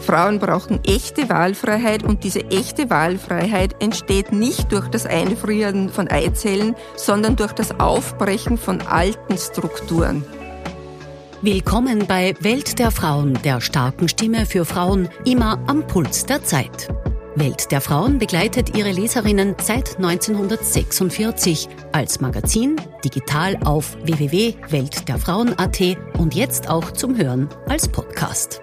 Frauen brauchen echte Wahlfreiheit und diese echte Wahlfreiheit entsteht nicht durch das Einfrieren von Eizellen, sondern durch das Aufbrechen von alten Strukturen. Willkommen bei Welt der Frauen, der starken Stimme für Frauen, immer am Puls der Zeit. Welt der Frauen begleitet ihre Leserinnen seit 1946 als Magazin, digital auf www.weltderfrauen.at und jetzt auch zum Hören als Podcast.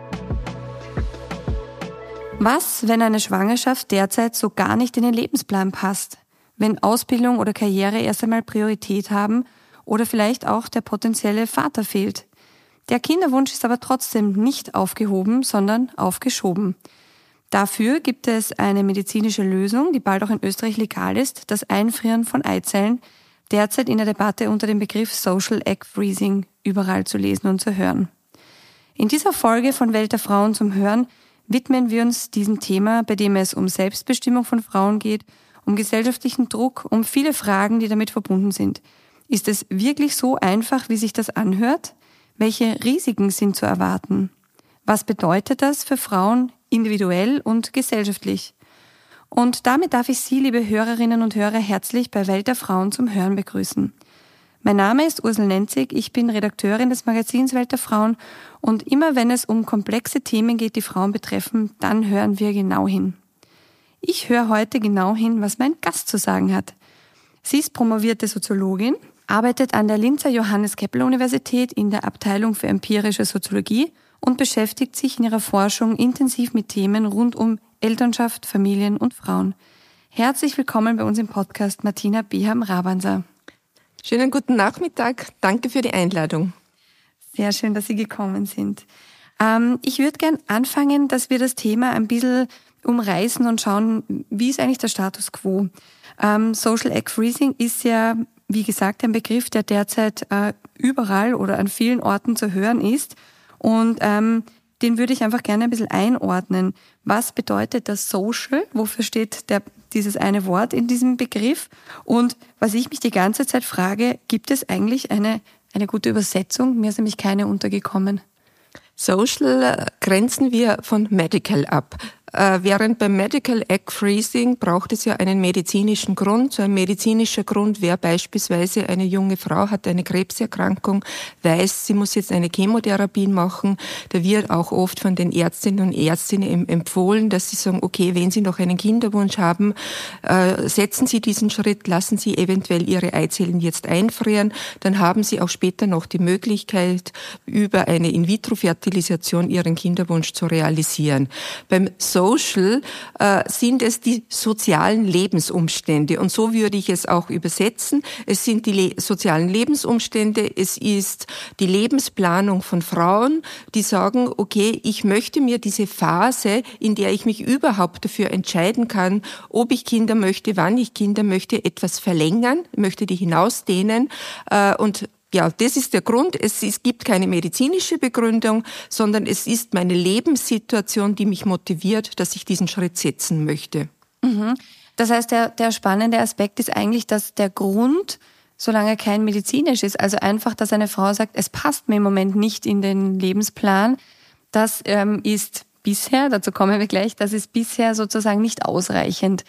Was, wenn eine Schwangerschaft derzeit so gar nicht in den Lebensplan passt? Wenn Ausbildung oder Karriere erst einmal Priorität haben oder vielleicht auch der potenzielle Vater fehlt? Der Kinderwunsch ist aber trotzdem nicht aufgehoben, sondern aufgeschoben. Dafür gibt es eine medizinische Lösung, die bald auch in Österreich legal ist, das Einfrieren von Eizellen, derzeit in der Debatte unter dem Begriff Social Egg Freezing überall zu lesen und zu hören. In dieser Folge von Welt der Frauen zum Hören widmen wir uns diesem Thema, bei dem es um Selbstbestimmung von Frauen geht, um gesellschaftlichen Druck, um viele Fragen, die damit verbunden sind. Ist es wirklich so einfach, wie sich das anhört? Welche Risiken sind zu erwarten? Was bedeutet das für Frauen individuell und gesellschaftlich? Und damit darf ich Sie, liebe Hörerinnen und Hörer, herzlich bei Welt der Frauen zum Hören begrüßen. Mein Name ist Ursel Nenzig, ich bin Redakteurin des Magazins Welt der Frauen und immer wenn es um komplexe Themen geht, die Frauen betreffen, dann hören wir genau hin. Ich höre heute genau hin, was mein Gast zu sagen hat. Sie ist promovierte Soziologin, arbeitet an der Linzer Johannes-Kepler-Universität in der Abteilung für empirische Soziologie und beschäftigt sich in ihrer Forschung intensiv mit Themen rund um Elternschaft, Familien und Frauen. Herzlich willkommen bei uns im Podcast, Martina Beham-Rabanser. Schönen guten Nachmittag, danke für die Einladung. Sehr schön, dass Sie gekommen sind. Ich würde gern anfangen, dass wir das Thema ein bisschen umreißen und schauen, wie ist eigentlich der Status quo. Social Egg Freezing ist ja, wie gesagt, ein Begriff, der derzeit überall oder an vielen Orten zu hören ist. Und den würde ich einfach gerne ein bisschen einordnen. Was bedeutet das Social? Wofür steht dieses eine Wort in diesem Begriff? Und was ich mich die ganze Zeit frage, gibt es eigentlich eine gute Übersetzung? Mir ist nämlich keine untergekommen. Social grenzen wir von Medical ab. Während beim Medical Egg Freezing braucht es ja einen medizinischen Grund. So ein medizinischer Grund wäre beispielsweise, eine junge Frau hat eine Krebserkrankung, weiß, sie muss jetzt eine Chemotherapie machen. Da wird auch oft von den Ärztinnen und Ärzten empfohlen, dass sie sagen, okay, wenn Sie noch einen Kinderwunsch haben, setzen Sie diesen Schritt, lassen Sie eventuell Ihre Eizellen jetzt einfrieren. Dann haben Sie auch später noch die Möglichkeit, über eine In-vitro-Fertilisation Ihren Kinderwunsch zu realisieren. Beim Social sind es die sozialen Lebensumstände und so würde ich es auch übersetzen. Es sind die sozialen Lebensumstände, es ist die Lebensplanung von Frauen, die sagen, okay, ich möchte mir diese Phase, in der ich mich überhaupt dafür entscheiden kann, ob ich Kinder möchte, wann ich Kinder möchte, etwas verlängern, möchte die hinausdehnen und ja, das ist der Grund. Es gibt keine medizinische Begründung, sondern es ist meine Lebenssituation, die mich motiviert, dass ich diesen Schritt setzen möchte. Mhm. Das heißt, der spannende Aspekt ist eigentlich, dass der Grund, solange kein medizinisch ist, also einfach, dass eine Frau sagt, es passt mir im Moment nicht in den Lebensplan, das ist bisher, dazu kommen wir gleich, das ist bisher sozusagen nicht ausreichend,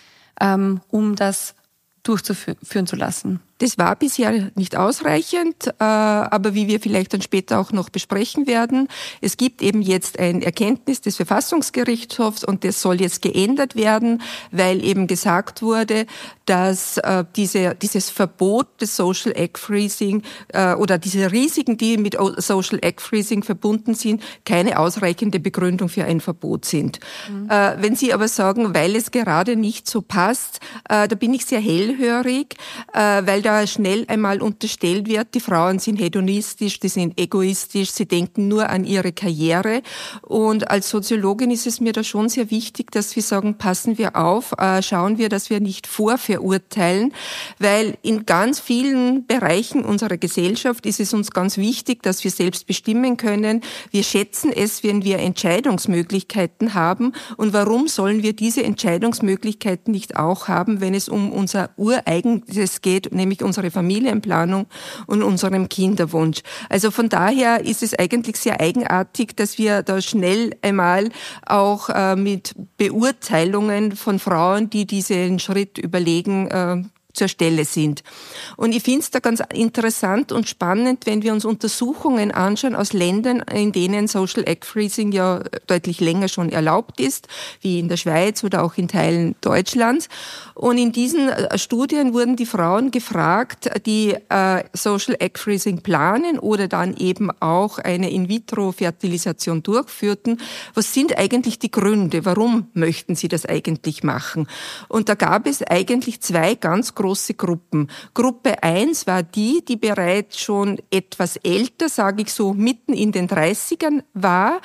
um das durchzuführen zu lassen. Das war bisher nicht ausreichend, aber wie wir vielleicht dann später auch noch besprechen werden, es gibt eben jetzt ein Erkenntnis des Verfassungsgerichtshofs und das soll jetzt geändert werden, weil eben gesagt wurde, dass dieses Verbot des Social Egg Freezing oder diese Risiken, die mit Social Egg Freezing verbunden sind, keine ausreichende Begründung für ein Verbot sind. Mhm. Wenn Sie aber sagen, weil es gerade nicht so passt, da bin ich sehr hellhörig, weil da schnell einmal unterstellt wird, die Frauen sind hedonistisch, die sind egoistisch, sie denken nur an ihre Karriere. Und als Soziologin ist es mir da schon sehr wichtig, dass wir sagen, passen wir auf, schauen wir, dass wir nicht vorverurteilen, weil in ganz vielen Bereichen unserer Gesellschaft ist es uns ganz wichtig, dass wir selbst bestimmen können. Wir schätzen es, wenn wir Entscheidungsmöglichkeiten haben. Und warum sollen wir diese Entscheidungsmöglichkeiten nicht auch haben, wenn es um unser Ureigenes geht, nämlich nämlich unsere Familienplanung und unserem Kinderwunsch. Also von daher ist es eigentlich sehr eigenartig, dass wir da schnell einmal auch mit Beurteilungen von Frauen, die diesen Schritt überlegen, zur Stelle sind. Und ich finde es da ganz interessant und spannend, wenn wir uns Untersuchungen anschauen aus Ländern, in denen Social Egg Freezing ja deutlich länger schon erlaubt ist, wie in der Schweiz oder auch in Teilen Deutschlands. Und in diesen Studien wurden die Frauen gefragt, die Social Egg Freezing planen oder dann eben auch eine In-vitro-Fertilisation durchführten. Was sind eigentlich die Gründe? Warum möchten sie das eigentlich machen? Und da gab es eigentlich zwei ganz große Gruppen. Gruppe 1 war die bereits schon etwas älter, sage ich so, mitten in den 30ern war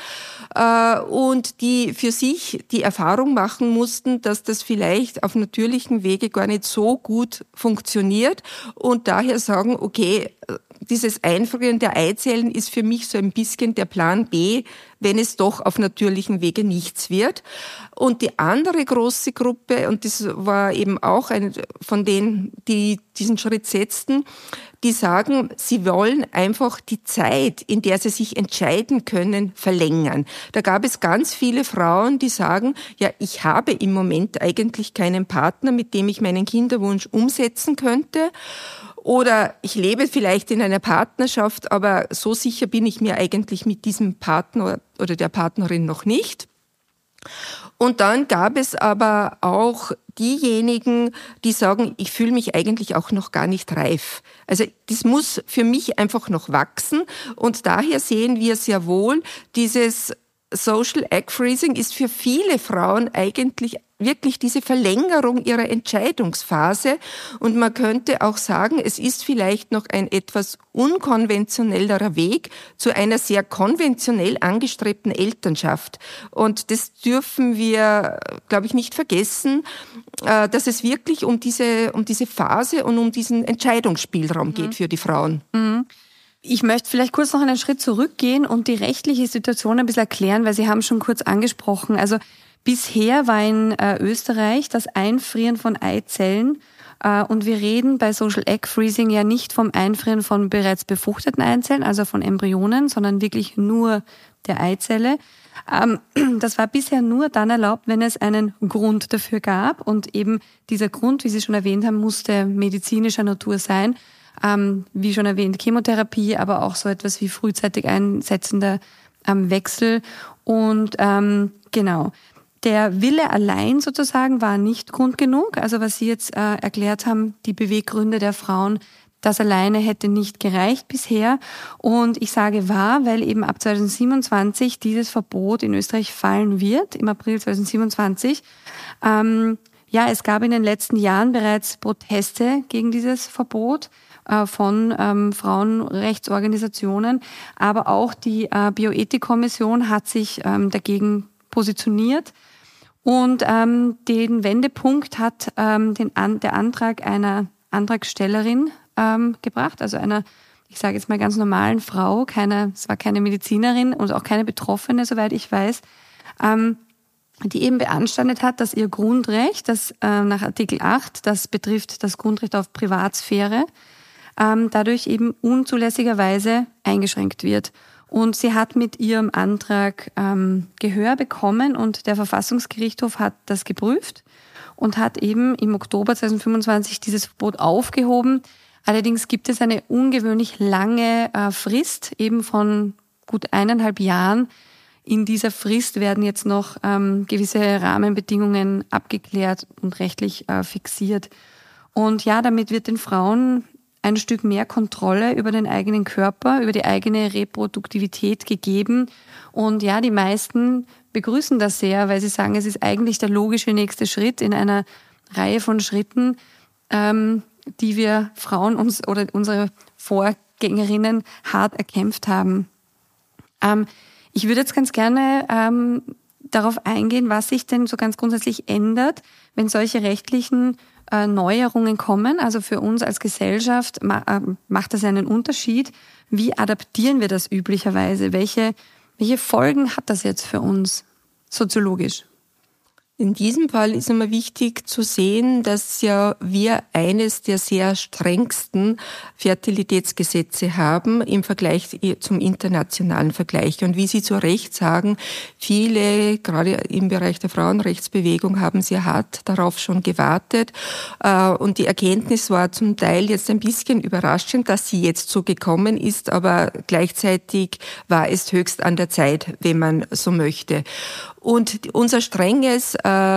und die für sich die Erfahrung machen mussten, dass das vielleicht auf natürlichem Wege gar nicht so gut funktioniert und daher sagen, okay, dieses Einfrieren der Eizellen ist für mich so ein bisschen der Plan B, wenn es doch auf natürlichem Wege nichts wird. Und die andere große Gruppe, und das war eben auch eine von denen, die diesen Schritt setzten, die sagen, sie wollen einfach die Zeit, in der sie sich entscheiden können, verlängern. Da gab es ganz viele Frauen, die sagen, ja, ich habe im Moment eigentlich keinen Partner, mit dem ich meinen Kinderwunsch umsetzen könnte. Oder ich lebe vielleicht in einer Partnerschaft, aber so sicher bin ich mir eigentlich mit diesem Partner oder der Partnerin noch nicht. Und dann gab es aber auch diejenigen, die sagen, ich fühle mich eigentlich auch noch gar nicht reif. Also das muss für mich einfach noch wachsen. Und daher sehen wir sehr wohl, dieses Social Egg Freezing ist für viele Frauen eigentlich wirklich diese Verlängerung ihrer Entscheidungsphase. Und man könnte auch sagen, es ist vielleicht noch ein etwas unkonventionellerer Weg zu einer sehr konventionell angestrebten Elternschaft. Und das dürfen wir, glaube ich, nicht vergessen, dass es wirklich um diese Phase und um diesen Entscheidungsspielraum geht für die Frauen. Mhm. Ich möchte vielleicht kurz noch einen Schritt zurückgehen und die rechtliche Situation ein bisschen erklären, weil Sie haben schon kurz angesprochen. Also bisher war in Österreich das Einfrieren von Eizellen und wir reden bei Social Egg Freezing ja nicht vom Einfrieren von bereits befruchteten Eizellen, also von Embryonen, sondern wirklich nur der Eizelle. Das war bisher nur dann erlaubt, wenn es einen Grund dafür gab und eben dieser Grund, wie Sie schon erwähnt haben, musste medizinischer Natur sein. Wie schon erwähnt, Chemotherapie, aber auch so etwas wie frühzeitig einsetzender Wechsel. Und genau, der Wille allein sozusagen war nicht Grund genug. Also was Sie jetzt erklärt haben, die Beweggründe der Frauen, das alleine hätte nicht gereicht bisher. Und ich sage war, weil eben ab 2027 dieses Verbot in Österreich fallen wird, im April 2027. Ja, es gab in den letzten Jahren bereits Proteste gegen dieses Verbot von Frauenrechtsorganisationen, aber auch die Bioethikkommission hat sich dagegen positioniert und den Wendepunkt hat der Antrag einer Antragstellerin gebracht, also einer, ich sage jetzt mal ganz normalen Frau, es war keine Medizinerin und auch keine Betroffene, soweit ich weiß, die eben beanstandet hat, dass ihr Grundrecht, das nach Artikel 8, das betrifft das Grundrecht auf Privatsphäre, dadurch eben unzulässigerweise eingeschränkt wird. Und sie hat mit ihrem Antrag Gehör bekommen und der Verfassungsgerichtshof hat das geprüft und hat eben im Oktober 2025 dieses Verbot aufgehoben. Allerdings gibt es eine ungewöhnlich lange Frist, eben von gut 1,5 Jahren. In dieser Frist werden jetzt noch gewisse Rahmenbedingungen abgeklärt und rechtlich fixiert. Und ja, damit wird den Frauen ein Stück mehr Kontrolle über den eigenen Körper, über die eigene Reproduktivität gegeben. Und ja, die meisten begrüßen das sehr, weil sie sagen, es ist eigentlich der logische nächste Schritt in einer Reihe von Schritten, die wir Frauen uns oder unsere Vorgängerinnen hart erkämpft haben. Ich würde jetzt ganz gerne darauf eingehen, was sich denn so ganz grundsätzlich ändert, wenn solche rechtlichen Neuerungen kommen. Also für uns als Gesellschaft macht das einen Unterschied. Wie adaptieren wir das üblicherweise? Welche Folgen hat das jetzt für uns soziologisch? In diesem Fall ist immer wichtig zu sehen, dass ja wir eines der sehr strengsten Fertilitätsgesetze haben im Vergleich zum internationalen Vergleich. Und wie Sie zu Recht sagen, viele, gerade im Bereich der Frauenrechtsbewegung, haben sehr hart darauf schon gewartet. Und die Erkenntnis war zum Teil jetzt ein bisschen überraschend, dass sie jetzt so gekommen ist, aber gleichzeitig war es höchst an der Zeit, wenn man so möchte. Und unser strenges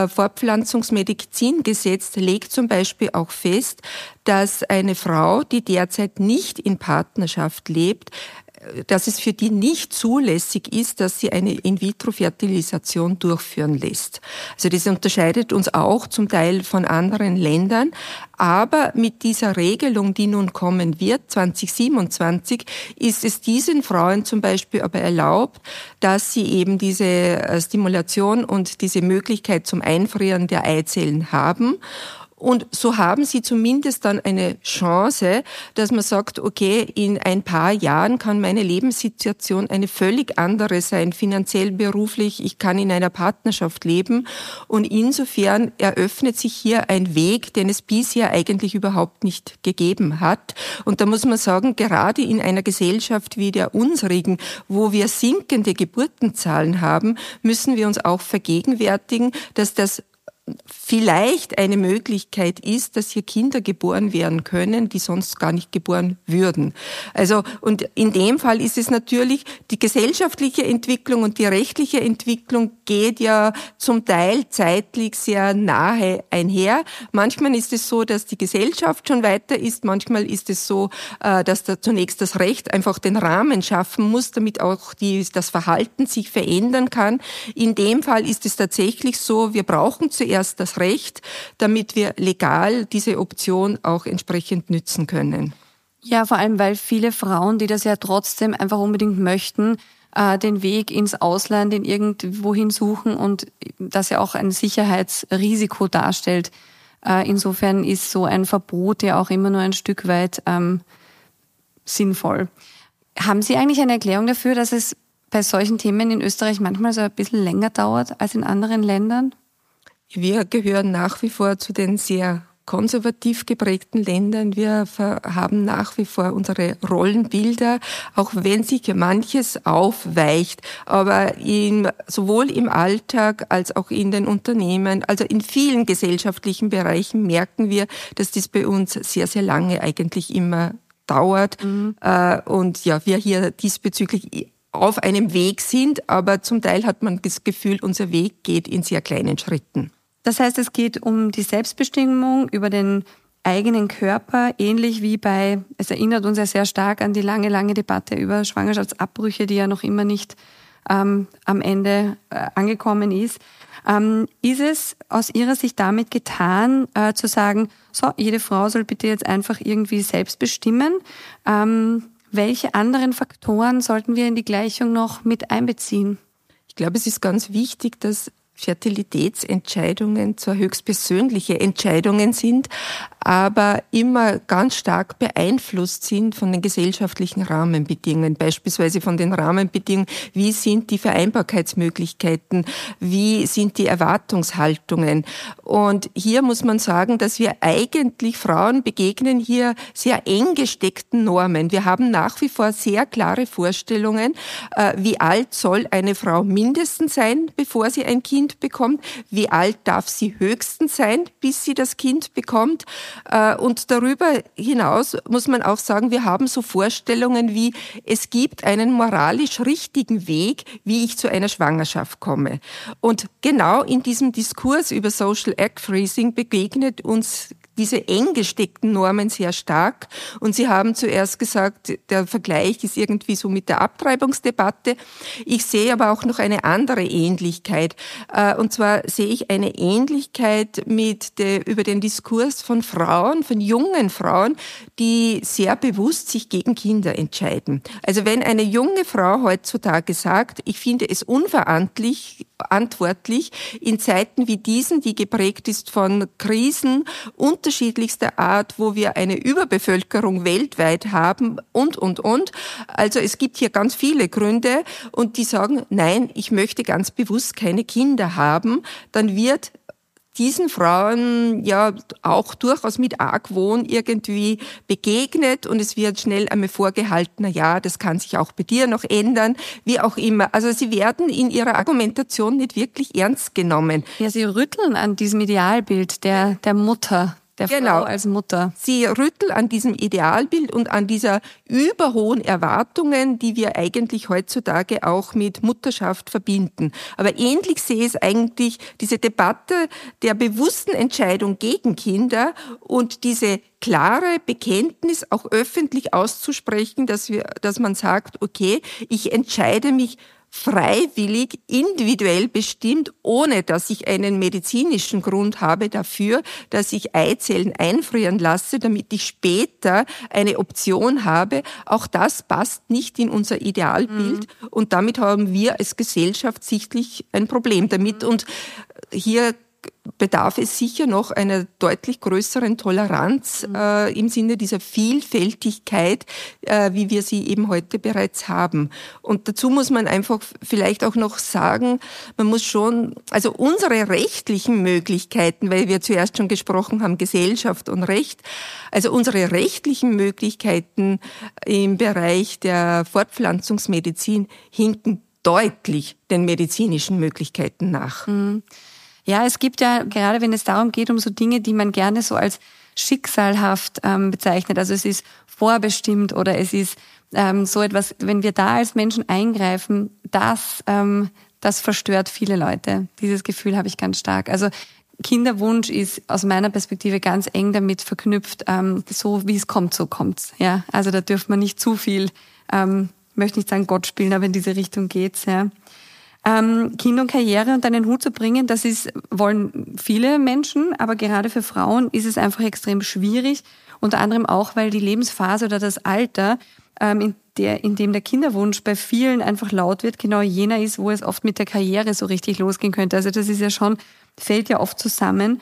Fortpflanzungsmedizingesetz legt zum Beispiel auch fest, dass eine Frau, die derzeit nicht in Partnerschaft lebt, dass es für die nicht zulässig ist, dass sie eine In-vitro-Fertilisation durchführen lässt. Also das unterscheidet uns auch zum Teil von anderen Ländern. Aber mit dieser Regelung, die nun kommen wird, 2027, ist es diesen Frauen zum Beispiel aber erlaubt, dass sie eben diese Stimulation und diese Möglichkeit zum Einfrieren der Eizellen haben. Und so haben sie zumindest dann eine Chance, dass man sagt, okay, in ein paar Jahren kann meine Lebenssituation eine völlig andere sein, finanziell, beruflich, ich kann in einer Partnerschaft leben. Und insofern eröffnet sich hier ein Weg, den es bisher eigentlich überhaupt nicht gegeben hat. Und da muss man sagen, gerade in einer Gesellschaft wie der unsrigen, wo wir sinkende Geburtenzahlen haben, müssen wir uns auch vergegenwärtigen, dass das vielleicht eine Möglichkeit ist, dass hier Kinder geboren werden können, die sonst gar nicht geboren würden. Also, und in dem Fall ist es natürlich, die gesellschaftliche Entwicklung und die rechtliche Entwicklung geht ja zum Teil zeitlich sehr nahe einher. Manchmal ist es so, dass die Gesellschaft schon weiter ist. Manchmal ist es so, dass da zunächst das Recht einfach den Rahmen schaffen muss, damit auch das Verhalten sich verändern kann. In dem Fall ist es tatsächlich so, wir brauchen zuerst das Recht, damit wir legal diese Option auch entsprechend nützen können. Ja, vor allem, weil viele Frauen, die das ja trotzdem einfach unbedingt möchten, den Weg ins Ausland, in irgendwohin suchen und das ja auch ein Sicherheitsrisiko darstellt. Insofern ist so ein Verbot ja auch immer nur ein Stück weit sinnvoll. Haben Sie eigentlich eine Erklärung dafür, dass es bei solchen Themen in Österreich manchmal so ein bisschen länger dauert als in anderen Ländern? Wir gehören nach wie vor zu den sehr konservativ geprägten Ländern. Wir haben nach wie vor unsere Rollenbilder, auch wenn sich manches aufweicht. Aber sowohl im Alltag als auch in den Unternehmen, also in vielen gesellschaftlichen Bereichen merken wir, dass das bei uns sehr, sehr lange eigentlich immer dauert. Und ja, wir hier diesbezüglich auf einem Weg sind, aber zum Teil hat man das Gefühl, unser Weg geht in sehr kleinen Schritten. Das heißt, es geht um die Selbstbestimmung über den eigenen Körper, ähnlich wie es erinnert uns ja sehr stark an die lange, lange Debatte über Schwangerschaftsabbrüche, die ja noch immer nicht am Ende angekommen ist. Ist es aus Ihrer Sicht damit getan, zu sagen, so, jede Frau soll bitte jetzt einfach irgendwie selbst bestimmen? Welche anderen Faktoren sollten wir in die Gleichung noch mit einbeziehen? Ich glaube, es ist ganz wichtig, dass Fertilitätsentscheidungen zwar höchstpersönliche Entscheidungen sind, aber immer ganz stark beeinflusst sind von den gesellschaftlichen Rahmenbedingungen, beispielsweise von den Rahmenbedingungen, wie sind die Vereinbarkeitsmöglichkeiten, wie sind die Erwartungshaltungen. Und hier muss man sagen, dass wir eigentlich Frauen begegnen hier sehr eng gesteckten Normen. Wir haben nach wie vor sehr klare Vorstellungen, wie alt soll eine Frau mindestens sein, bevor sie ein Kind bekommt, wie alt darf sie höchstens sein, bis sie das Kind bekommt. Und darüber hinaus muss man auch sagen, wir haben so Vorstellungen wie, es gibt einen moralisch richtigen Weg, wie ich zu einer Schwangerschaft komme. Und genau in diesem Diskurs über Social Egg Freezing begegnet uns diese eng gesteckten Normen sehr stark. Und Sie haben zuerst gesagt, der Vergleich ist irgendwie so mit der Abtreibungsdebatte. Ich sehe aber auch noch eine andere Ähnlichkeit. Und zwar sehe ich eine Ähnlichkeit über den Diskurs von Frauen, von jungen Frauen, die sehr bewusst sich gegen Kinder entscheiden. Also wenn eine junge Frau heutzutage sagt, ich finde es unverantwortlich, verantwortlich in Zeiten wie diesen, die geprägt ist von Krisen unterschiedlichster Art, wo wir eine Überbevölkerung weltweit haben und. Also es gibt hier ganz viele Gründe und die sagen, nein, ich möchte ganz bewusst keine Kinder haben, dann wird diesen Frauen ja auch durchaus mit Argwohn irgendwie begegnet und es wird schnell einmal vorgehalten, na ja, das kann sich auch bei dir noch ändern, wie auch immer. Also sie werden in ihrer Argumentation nicht wirklich ernst genommen. Ja, sie rütteln an diesem Idealbild der Mutter. Der Frau als Mutter. Sie rütteln an diesem Idealbild und an dieser überhohen Erwartungen, die wir eigentlich heutzutage auch mit Mutterschaft verbinden. Aber ähnlich sehe ich eigentlich diese Debatte der bewussten Entscheidung gegen Kinder und diese klare Bekenntnis auch öffentlich auszusprechen, dass man sagt, okay, ich entscheide mich freiwillig, individuell bestimmt, ohne dass ich einen medizinischen Grund habe dafür, dass ich Eizellen einfrieren lasse, damit ich später eine Option habe. Auch das passt nicht in unser Idealbild und damit haben wir als Gesellschaft sichtlich ein Problem damit und hier bedarf es sicher noch einer deutlich größeren Toleranz im Sinne dieser Vielfältigkeit, wie wir sie eben heute bereits haben. Und dazu muss man einfach vielleicht auch noch sagen, man muss schon, also unsere rechtlichen Möglichkeiten, weil wir zuerst schon gesprochen haben, Gesellschaft und Recht, also unsere rechtlichen Möglichkeiten im Bereich der Fortpflanzungsmedizin hinken deutlich den medizinischen Möglichkeiten nach. Ja, es gibt ja, gerade wenn es darum geht, um so Dinge, die man gerne so als schicksalhaft bezeichnet, also es ist vorbestimmt oder es ist so etwas, wenn wir da als Menschen eingreifen, das verstört viele Leute. Dieses Gefühl habe ich ganz stark. Also Kinderwunsch ist aus meiner Perspektive ganz eng damit verknüpft, so wie es kommt, so kommt's. Ja, also da dürfen wir nicht zu viel, möchte nicht sagen Gott spielen, aber in diese Richtung geht's, ja. Kind und Karriere unter einen Hut zu bringen, wollen viele Menschen, aber gerade für Frauen ist es einfach extrem schwierig, unter anderem auch, weil die Lebensphase oder das Alter, in dem der Kinderwunsch bei vielen einfach laut wird, genau jener ist, wo es oft mit der Karriere so richtig losgehen könnte. Also das ist ja schon, fällt ja oft zusammen.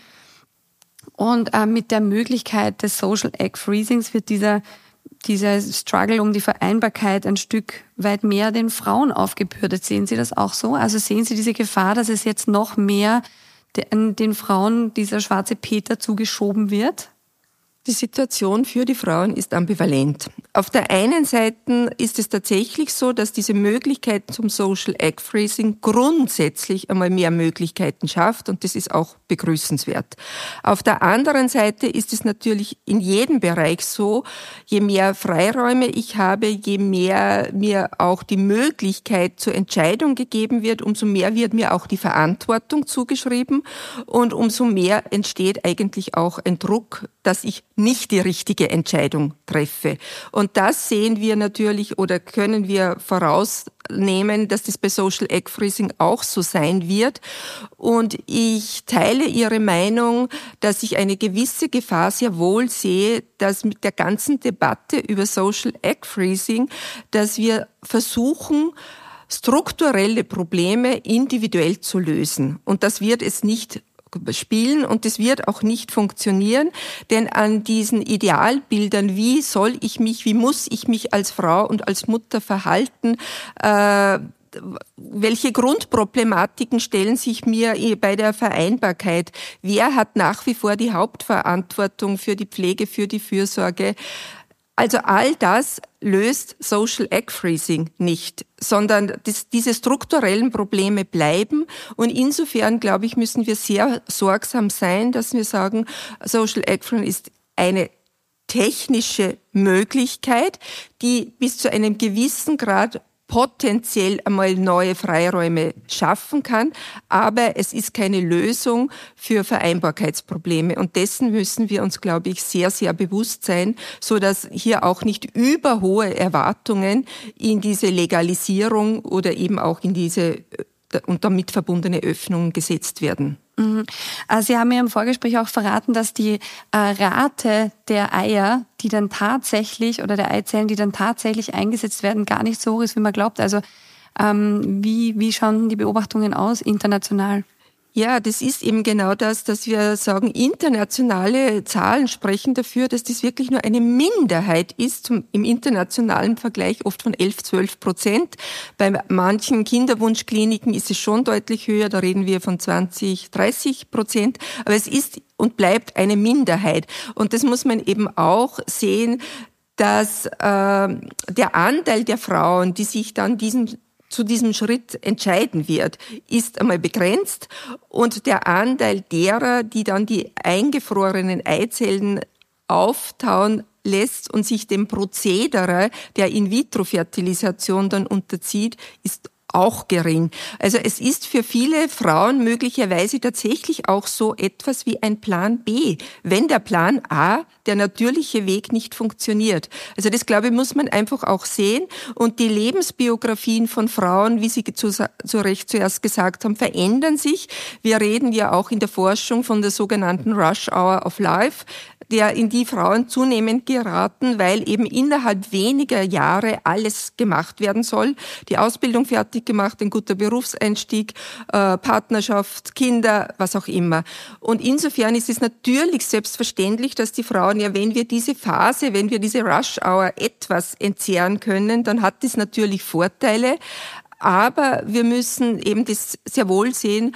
Und mit der Möglichkeit des Social Egg Freezings wird dieser Struggle um die Vereinbarkeit ein Stück weit mehr den Frauen aufgebürdet. Sehen Sie das auch so? Also sehen Sie diese Gefahr, dass es jetzt noch mehr den Frauen dieser schwarze Peter zugeschoben wird? Die Situation für die Frauen ist ambivalent. Auf der einen Seite ist es tatsächlich so, dass diese Möglichkeit zum Social Egg Freezing grundsätzlich einmal mehr Möglichkeiten schafft und das ist auch begrüßenswert. Auf der anderen Seite ist es natürlich in jedem Bereich so, je mehr Freiräume ich habe, je mehr mir auch die Möglichkeit zur Entscheidung gegeben wird, umso mehr wird mir auch die Verantwortung zugeschrieben und umso mehr entsteht eigentlich auch ein Druck, dass ich nicht die richtige Entscheidung treffe. Und das sehen wir natürlich oder können wir vorausnehmen, dass das bei Social Egg Freezing auch so sein wird. Und ich teile Ihre Meinung, dass ich eine gewisse Gefahr sehr wohl sehe, dass mit der ganzen Debatte über Social Egg Freezing, dass wir versuchen, strukturelle Probleme individuell zu lösen. Und das wird es nicht spielen und das wird auch nicht funktionieren, denn an diesen Idealbildern, wie muss ich mich als Frau und als Mutter verhalten, welche Grundproblematiken stellen sich mir bei der Vereinbarkeit? Wer hat nach wie vor die Hauptverantwortung für die Pflege, für die Fürsorge? Also all das löst Social Egg Freezing nicht, sondern diese strukturellen Probleme bleiben. Und insofern, glaube ich, müssen wir sehr sorgsam sein, dass wir sagen, Social Egg Freezing ist eine technische Möglichkeit, die bis zu einem gewissen Grad potenziell einmal neue Freiräume schaffen kann, aber es ist keine Lösung für Vereinbarkeitsprobleme und dessen müssen wir uns, glaube ich, sehr, sehr bewusst sein, so dass hier auch nicht überhohe Erwartungen in diese Legalisierung oder eben auch in diese und damit verbundene Öffnung gesetzt werden. Sie haben ja im Vorgespräch auch verraten, dass die Rate der Eier, die dann tatsächlich, oder der Eizellen, die dann tatsächlich eingesetzt werden, gar nicht so hoch ist, wie man glaubt. Also Wie schauen die Beobachtungen aus international? Ja, das ist eben genau das, dass wir sagen, internationale Zahlen sprechen dafür, dass das wirklich nur eine Minderheit ist, im internationalen Vergleich oft von 11-12%. Bei manchen Kinderwunschkliniken ist es schon deutlich höher, da reden wir von 20-30%. Aber es ist und bleibt eine Minderheit. Und das muss man eben auch sehen, dass der Anteil der Frauen, die sich dann zu diesem Schritt entscheiden wird, ist einmal begrenzt und der Anteil derer, die dann die eingefrorenen Eizellen auftauen lässt und sich dem Prozedere der In-vitro-Fertilisation dann unterzieht, ist auch gering. Also es ist für viele Frauen möglicherweise tatsächlich auch so etwas wie ein Plan B, wenn der Plan A, der natürliche Weg, nicht funktioniert. Also das, glaube ich, muss man einfach auch sehen. Und die Lebensbiografien von Frauen, wie Sie zu Recht zuerst gesagt haben, verändern sich. Wir reden ja auch in der Forschung von der sogenannten Rush Hour of Life, in die Frauen zunehmend geraten, weil eben innerhalb weniger Jahre alles gemacht werden soll. Die Ausbildung fertig gemacht, ein guter Berufseinstieg, Partnerschaft, Kinder, was auch immer. Und insofern ist es natürlich selbstverständlich, dass die Frauen, ja, wenn wir diese Phase, wenn wir diese Rush Hour etwas entzehren können, dann hat das natürlich Vorteile. Aber wir müssen eben das sehr wohl sehen,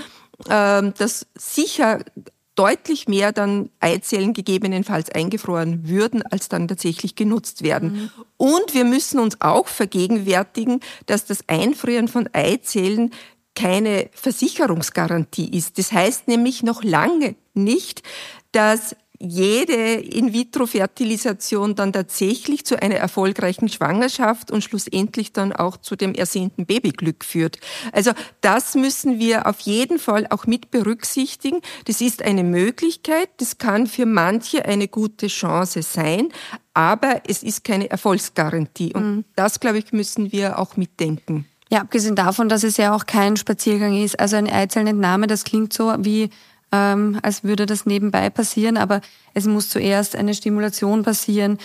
dass sicher deutlich mehr dann Eizellen gegebenenfalls eingefroren würden, als dann tatsächlich genutzt werden. Mhm. Und wir müssen uns auch vergegenwärtigen, dass das Einfrieren von Eizellen keine Versicherungsgarantie ist. Das heißt nämlich noch lange nicht, dass jede In-vitro-Fertilisation dann tatsächlich zu einer erfolgreichen Schwangerschaft und schlussendlich dann auch zu dem ersehnten Babyglück führt. Also das müssen wir auf jeden Fall auch mit berücksichtigen. Das ist eine Möglichkeit, das kann für manche eine gute Chance sein, aber es ist keine Erfolgsgarantie. Und das, glaube ich, müssen wir auch mitdenken. Ja, abgesehen davon, dass es ja auch kein Spaziergang ist. Also eine Eizellentnahme, das klingt so wie als würde das nebenbei passieren, aber es muss zuerst eine Stimulation passieren.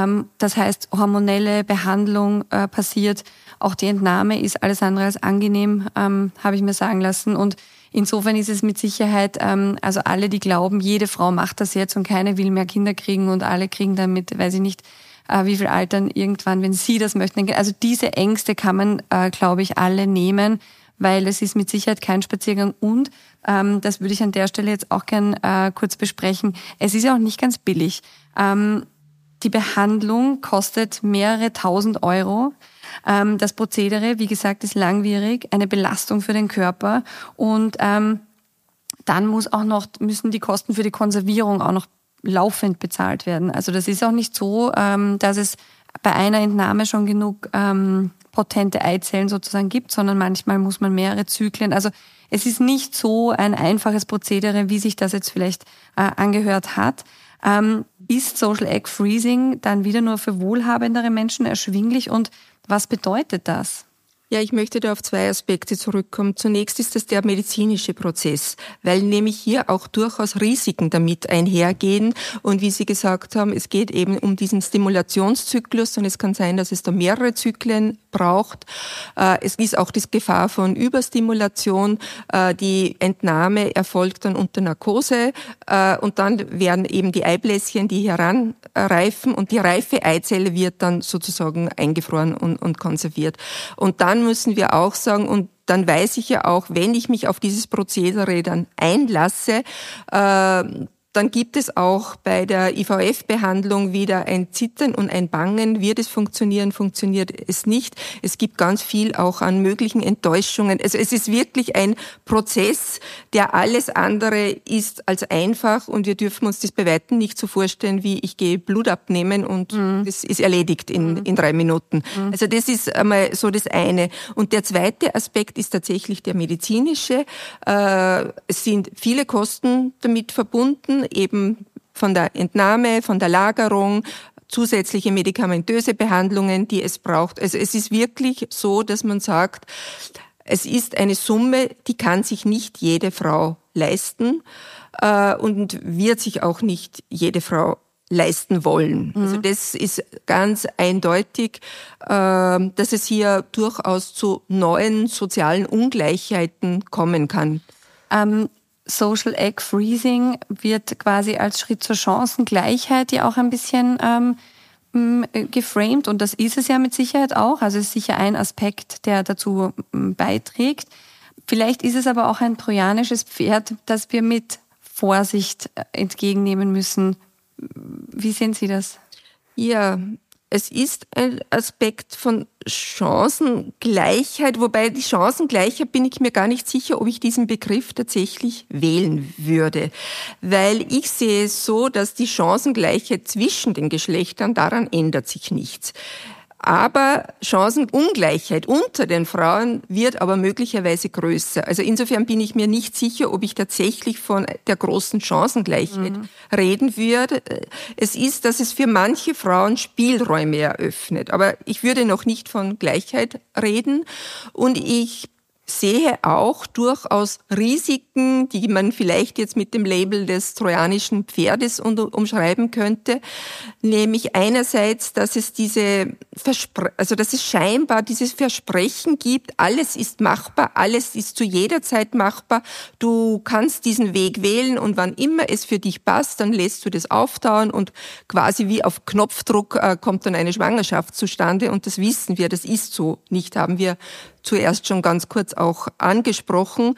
Das heißt, hormonelle Behandlung passiert. Auch die Entnahme ist alles andere als angenehm, habe ich mir sagen lassen. Und insofern ist es mit Sicherheit, also alle, die glauben, jede Frau macht das jetzt und keine will mehr Kinder kriegen und alle kriegen dann mit, weiß ich nicht, wie viel Altern irgendwann, wenn sie das möchten. Also diese Ängste kann man, glaube ich, alle nehmen, weil es ist mit Sicherheit kein Spaziergang und das würde ich an der Stelle jetzt auch gern kurz besprechen. Es ist ja auch nicht ganz billig. Die Behandlung kostet mehrere tausend Euro. Das Prozedere, wie gesagt, ist langwierig, eine Belastung für den Körper und dann müssen die Kosten für die Konservierung auch noch laufend bezahlt werden. Also das ist auch nicht so, dass es bei einer Entnahme schon genug potente Eizellen sozusagen gibt, sondern manchmal muss man mehrere Zyklen. Also es ist nicht so ein einfaches Prozedere, wie sich das jetzt vielleicht angehört hat. Ist Social Egg Freezing dann wieder nur für wohlhabendere Menschen erschwinglich und was bedeutet das? Ja, ich möchte da auf zwei Aspekte zurückkommen. Zunächst ist das der medizinische Prozess, weil nämlich hier auch durchaus Risiken damit einhergehen. Und wie Sie gesagt haben, es geht eben um diesen Stimulationszyklus und es kann sein, dass es da mehrere Zyklen braucht. Es ist auch die Gefahr von Überstimulation. Die Entnahme erfolgt dann unter Narkose und dann werden eben die Eibläschen, die heranreifen und die reife Eizelle wird dann sozusagen eingefroren und konserviert. Und dann müssen wir auch sagen, und dann weiß ich ja auch, wenn ich mich auf dieses Prozedere dann einlasse, dann gibt es auch bei der IVF-Behandlung wieder ein Zittern und ein Bangen. Wird es funktionieren, funktioniert es nicht? Es gibt ganz viel auch an möglichen Enttäuschungen. Also es ist wirklich ein Prozess, der alles andere ist als einfach und wir dürfen uns das bei Weitem nicht so vorstellen, wie ich gehe Blut abnehmen und das ist erledigt in 3 Minuten. Also das ist einmal so das eine. Und der zweite Aspekt ist tatsächlich der medizinische. Es sind viele Kosten damit verbunden, eben von der Entnahme, von der Lagerung, zusätzliche medikamentöse Behandlungen, die es braucht. Also es ist wirklich so, dass man sagt, es ist eine Summe, die kann sich nicht jede Frau leisten und wird sich auch nicht jede Frau leisten wollen. Also das ist ganz eindeutig, dass es hier durchaus zu neuen sozialen Ungleichheiten kommen kann. Social Egg Freezing wird quasi als Schritt zur Chancengleichheit ja auch ein bisschen geframed, und das ist es ja mit Sicherheit auch. Also es ist sicher ein Aspekt, der dazu beiträgt. Vielleicht ist es aber auch ein trojanisches Pferd, das wir mit Vorsicht entgegennehmen müssen. Wie sehen Sie das? Ja, es ist ein Aspekt von Chancengleichheit, wobei die Chancengleichheit bin ich mir gar nicht sicher, ob ich diesen Begriff tatsächlich wählen würde. Weil ich sehe es so, dass die Chancengleichheit zwischen den Geschlechtern, daran ändert sich nichts. Aber Chancenungleichheit unter den Frauen wird aber möglicherweise größer. Also insofern bin ich mir nicht sicher, ob ich tatsächlich von der großen Chancengleichheit reden würde. Es ist, dass es für manche Frauen Spielräume eröffnet. Aber ich würde noch nicht von Gleichheit reden. Und ich sehe auch durchaus Risiken, die man vielleicht jetzt mit dem Label des trojanischen Pferdes umschreiben könnte. Nämlich einerseits, dass es dass es scheinbar dieses Versprechen gibt, alles ist machbar, alles ist zu jeder Zeit machbar. Du kannst diesen Weg wählen und wann immer es für dich passt, dann lässt du das auftauen und quasi wie auf Knopfdruck kommt dann eine Schwangerschaft zustande, und das wissen wir, das ist so nicht, haben wir zuerst schon ganz kurz auch angesprochen.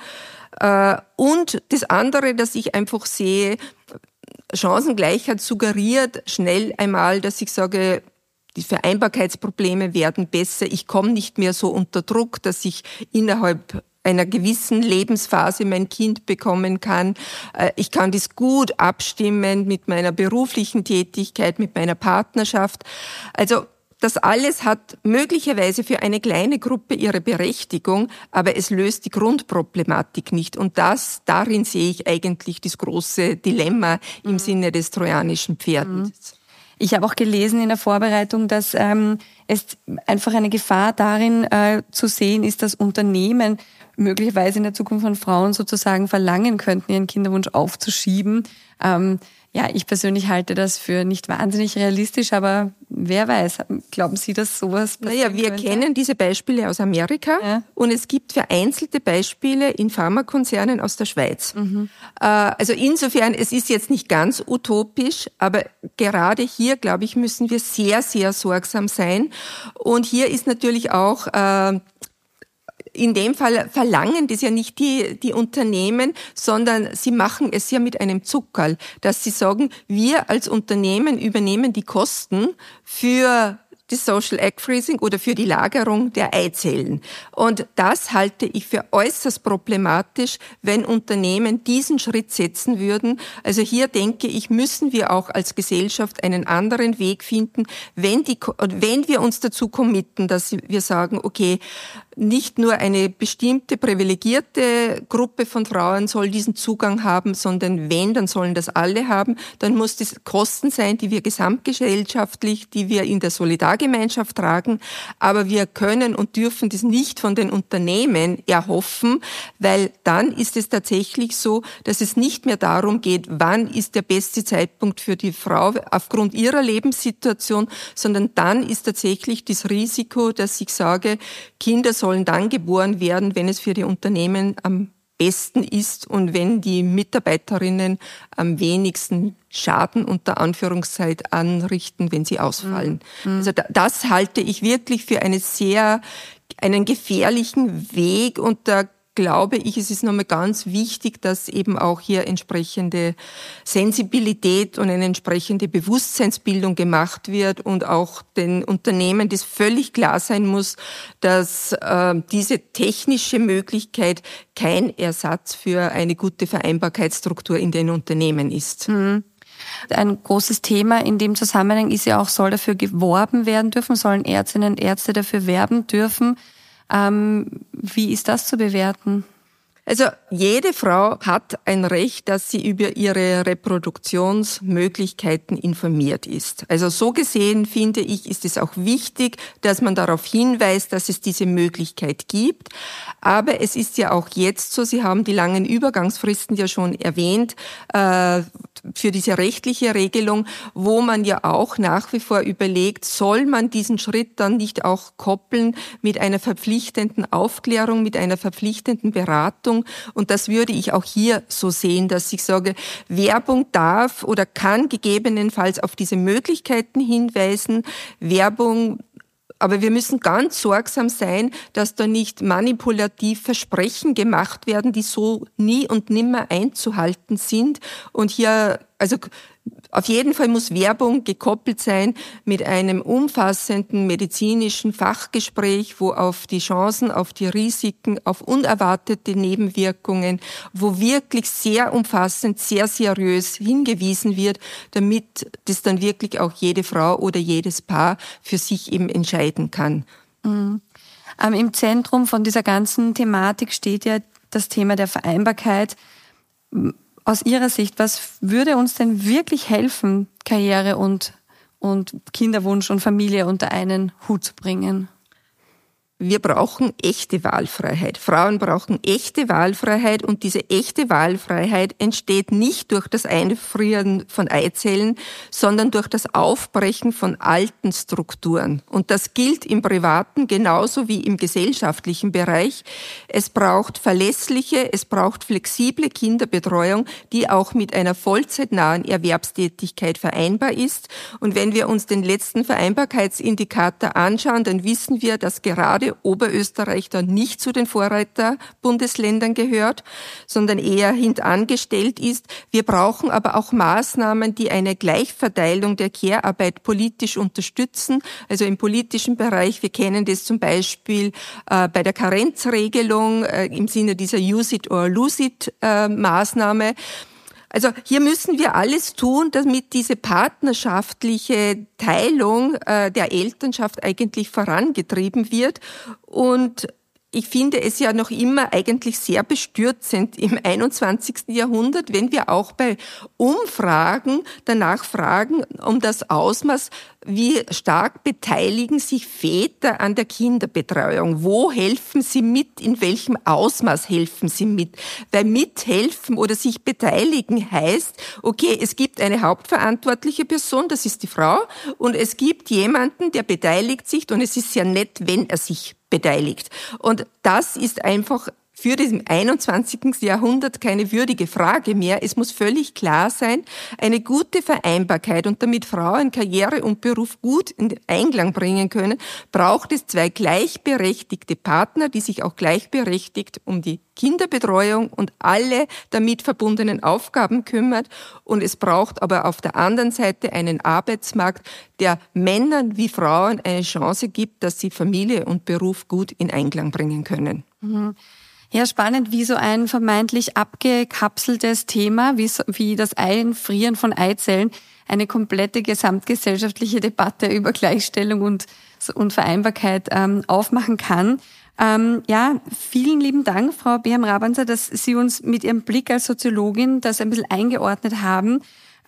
Und das andere, dass ich einfach sehe, Chancengleichheit suggeriert schnell einmal, dass ich sage, die Vereinbarkeitsprobleme werden besser, ich komme nicht mehr so unter Druck, dass ich innerhalb einer gewissen Lebensphase mein Kind bekommen kann. Ich kann das gut abstimmen mit meiner beruflichen Tätigkeit, mit meiner Partnerschaft. Also das alles hat möglicherweise für eine kleine Gruppe ihre Berechtigung, aber es löst die Grundproblematik nicht. Und darin sehe ich eigentlich das große Dilemma im Sinne des trojanischen Pferdes. Ich habe auch gelesen in der Vorbereitung, dass es einfach eine Gefahr darin zu sehen ist, dass Unternehmen möglicherweise in der Zukunft von Frauen sozusagen verlangen könnten, ihren Kinderwunsch aufzuschieben. Ja, ich persönlich halte das für nicht wahnsinnig realistisch, aber wer weiß, glauben Sie, dass sowas passieren wir könnte? kennen diese Beispiele aus Amerika, und es gibt vereinzelte Beispiele in Pharmakonzernen aus der Schweiz. Also insofern, es ist jetzt nicht ganz utopisch, aber gerade hier, glaube ich, müssen wir sehr, sehr sorgsam sein. Und hier ist natürlich auch in dem Fall verlangen das ja nicht die Unternehmen, sondern sie machen es ja mit einem Zuckerl, dass sie sagen, wir als Unternehmen übernehmen die Kosten für das Social Egg Freezing oder für die Lagerung der Eizellen. Und das halte ich für äußerst problematisch, wenn Unternehmen diesen Schritt setzen würden. Also hier denke ich, müssen wir auch als Gesellschaft einen anderen Weg finden, wenn wir uns dazu committen, dass wir sagen, okay, nicht nur eine bestimmte privilegierte Gruppe von Frauen soll diesen Zugang haben, sondern dann sollen das alle haben. Dann muss das Kosten sein, die wir gesamtgesellschaftlich, die wir in der Solidargemeinschaft tragen. Aber wir können und dürfen das nicht von den Unternehmen erhoffen, weil dann ist es tatsächlich so, dass es nicht mehr darum geht, wann ist der beste Zeitpunkt für die Frau aufgrund ihrer Lebenssituation, sondern dann ist tatsächlich das Risiko, dass ich sage, Kinder sollen dann geboren werden, wenn es für die Unternehmen am besten ist und wenn die Mitarbeiterinnen am wenigsten Schaden unter Anführungszeichen anrichten, wenn sie ausfallen. Also das halte ich wirklich für einen gefährlichen Weg, und da glaube ich, es ist nochmal ganz wichtig, dass eben auch hier entsprechende Sensibilität und eine entsprechende Bewusstseinsbildung gemacht wird und auch den Unternehmen das völlig klar sein muss, dass diese technische Möglichkeit kein Ersatz für eine gute Vereinbarkeitsstruktur in den Unternehmen ist. Ein großes Thema in dem Zusammenhang ist ja auch, soll dafür geworben werden dürfen, sollen Ärztinnen und Ärzte dafür werben dürfen. Wie ist das zu bewerten? Also jede Frau hat ein Recht, dass sie über ihre Reproduktionsmöglichkeiten informiert ist. Also so gesehen finde ich, ist es auch wichtig, dass man darauf hinweist, dass es diese Möglichkeit gibt. Aber es ist ja auch jetzt so, Sie haben die langen Übergangsfristen ja schon erwähnt, für diese rechtliche Regelung, wo man ja auch nach wie vor überlegt, soll man diesen Schritt dann nicht auch koppeln mit einer verpflichtenden Aufklärung, mit einer verpflichtenden Beratung. Und das würde ich auch hier so sehen, dass ich sage, Werbung darf oder kann gegebenenfalls auf diese Möglichkeiten hinweisen. Aber wir müssen ganz sorgsam sein, dass da nicht manipulativ Versprechen gemacht werden, die so nie und nimmer einzuhalten sind. Und hier, also auf jeden Fall muss Werbung gekoppelt sein mit einem umfassenden medizinischen Fachgespräch, wo auf die Chancen, auf die Risiken, auf unerwartete Nebenwirkungen, wo wirklich sehr umfassend, sehr seriös hingewiesen wird, damit das dann wirklich auch jede Frau oder jedes Paar für sich eben entscheiden kann. Mhm. Im Zentrum von dieser ganzen Thematik steht ja das Thema der Vereinbarkeit. Aus Ihrer Sicht, was würde uns denn wirklich helfen, Karriere und Kinderwunsch und Familie unter einen Hut zu bringen? Wir brauchen echte Wahlfreiheit. Frauen brauchen echte Wahlfreiheit und diese echte Wahlfreiheit entsteht nicht durch das Einfrieren von Eizellen, sondern durch das Aufbrechen von alten Strukturen. Und das gilt im privaten genauso wie im gesellschaftlichen Bereich. Es braucht verlässliche, es braucht flexible Kinderbetreuung, die auch mit einer vollzeitnahen Erwerbstätigkeit vereinbar ist. Und wenn wir uns den letzten Vereinbarkeitsindikator anschauen, dann wissen wir, dass gerade Oberösterreich dann nicht zu den Vorreiterbundesländern gehört, sondern eher hintangestellt ist. Wir brauchen aber auch Maßnahmen, die eine Gleichverteilung der Care-Arbeit politisch unterstützen. Also im politischen Bereich, wir kennen das zum Beispiel bei der Karenzregelung im Sinne dieser Use-it-or-lose-it-Maßnahme. Also hier müssen wir alles tun, damit diese partnerschaftliche Teilung der Elternschaft eigentlich vorangetrieben wird. Und ich finde es ja noch immer eigentlich sehr bestürzend im 21. Jahrhundert, wenn wir auch bei Umfragen danach fragen, um das Ausmaß, wie stark beteiligen sich Väter an der Kinderbetreuung? Wo helfen sie mit? In welchem Ausmaß helfen sie mit? Weil mithelfen oder sich beteiligen heißt, okay, es gibt eine hauptverantwortliche Person, das ist die Frau, und es gibt jemanden, der beteiligt sich, und es ist sehr nett, wenn er sich beteiligt. Und das ist einfach für diesen 21. Jahrhundert keine würdige Frage mehr. Es muss völlig klar sein, eine gute Vereinbarkeit und damit Frauen Karriere und Beruf gut in Einklang bringen können, braucht es zwei gleichberechtigte Partner, die sich auch gleichberechtigt um die Kinderbetreuung und alle damit verbundenen Aufgaben kümmert. Und es braucht aber auf der anderen Seite einen Arbeitsmarkt, der Männern wie Frauen eine Chance gibt, dass sie Familie und Beruf gut in Einklang bringen können. Mhm. Ja, spannend, wie so ein vermeintlich abgekapseltes Thema, wie das Einfrieren von Eizellen, eine komplette gesamtgesellschaftliche Debatte über Gleichstellung und Vereinbarkeit aufmachen kann. Ja, vielen lieben Dank, Frau Beham-Rabanzer, dass Sie uns mit Ihrem Blick als Soziologin das ein bisschen eingeordnet haben.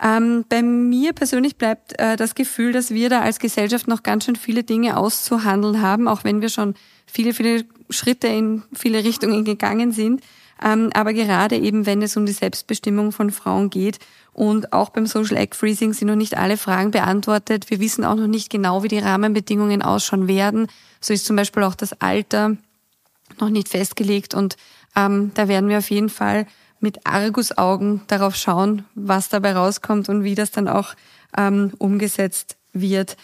Bei mir persönlich bleibt das Gefühl, dass wir da als Gesellschaft noch ganz schön viele Dinge auszuhandeln haben, auch wenn wir schon viele Schritte in viele Richtungen gegangen sind. Aber gerade eben, wenn es um die Selbstbestimmung von Frauen geht und auch beim Social Egg Freezing sind noch nicht alle Fragen beantwortet. Wir wissen auch noch nicht genau, wie die Rahmenbedingungen ausschauen werden. So ist zum Beispiel auch das Alter noch nicht festgelegt und da werden wir auf jeden Fall mit Argusaugen darauf schauen, was dabei rauskommt und wie das dann auch umgesetzt wird.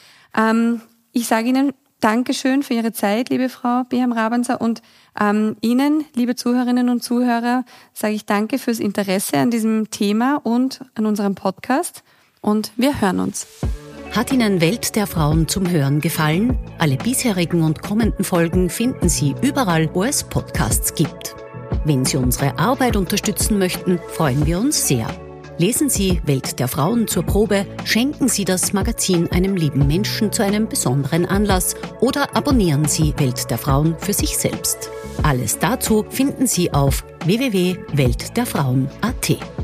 Ich sage Ihnen Dankeschön für Ihre Zeit, liebe Frau Beham-Rabanzer, und Ihnen, liebe Zuhörerinnen und Zuhörer, sage ich danke fürs Interesse an diesem Thema und an unserem Podcast und wir hören uns. Hat Ihnen Welt der Frauen zum Hören gefallen? Alle bisherigen und kommenden Folgen finden Sie überall, wo es Podcasts gibt. Wenn Sie unsere Arbeit unterstützen möchten, freuen wir uns sehr. Lesen Sie Welt der Frauen zur Probe, schenken Sie das Magazin einem lieben Menschen zu einem besonderen Anlass oder abonnieren Sie Welt der Frauen für sich selbst. Alles dazu finden Sie auf www.weltderfrauen.at.